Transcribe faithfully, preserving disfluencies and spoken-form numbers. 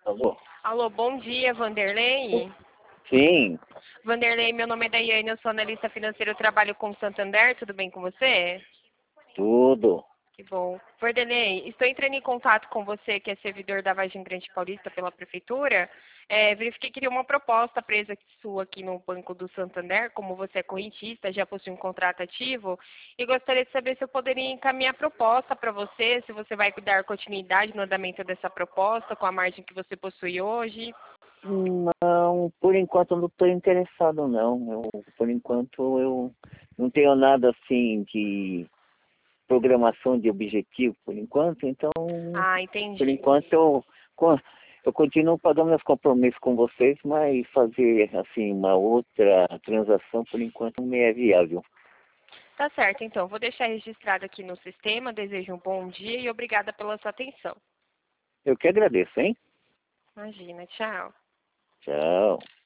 Alô? Alô, bom dia, Vanderlei. Sim, Vanderlei, meu nome é Daiane, eu sou analista financeira, eu trabalho com o Santander, tudo bem com você? tudo. Que bom. Vanderlei, estou entrando em contato com você, que é servidor da Vargem Grande Paulista pela Prefeitura. É, verifiquei que queria uma proposta presa sua aqui no Banco do Santander, como você é correntista, já possui um contrato ativo, e gostaria de saber se eu poderia encaminhar a proposta para você, se você vai dar continuidade no andamento dessa proposta, com a margem que você possui hoje. Não, por enquanto eu não estou interessado não. Eu, por enquanto eu não tenho nada assim de programação de objetivo por enquanto, então Ah, por entendi. enquanto eu, co- eu continuo pagando meus compromissos com vocês, mas fazer assim uma outra transação por enquanto não me é viável. Tá certo, então. Vou deixar registrado aqui no sistema. Desejo um bom dia e obrigada pela sua atenção. Eu que agradeço, hein? Imagina, tchau. Tchau.